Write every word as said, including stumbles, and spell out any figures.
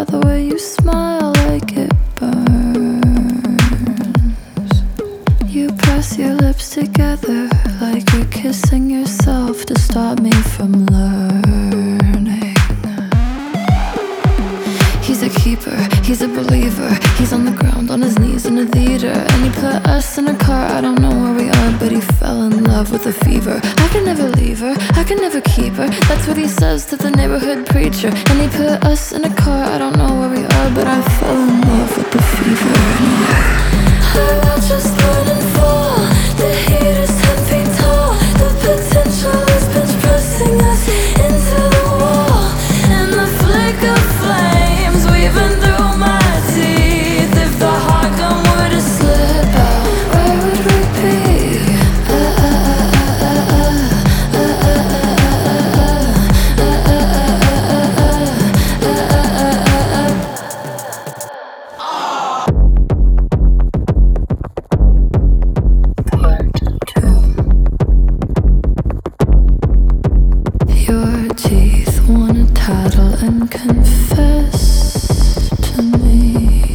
by the way you smile, like it burns. You press your lips together like you're kissing yourself to stop me from learning. He's a keeper, he's a believer. He's on the ground, on his knees in a theater. And he put us in a car, I don't know where we are, but he fell in love with the fever. I can never leave her, I can never keep her. That's what he says to the neighborhood preacher. And he put us in a car, I don't know where we are, but I fell in love with the fever. I will just run and fall. The heat is ten feet tall. The potential is bench pressing us into the wall. And the flicker flames weaving through my teeth. If the heart gun were to slip out, where would we be? Uh, uh, uh, uh, uh, uh, Your teeth wanna tattle and confess to me.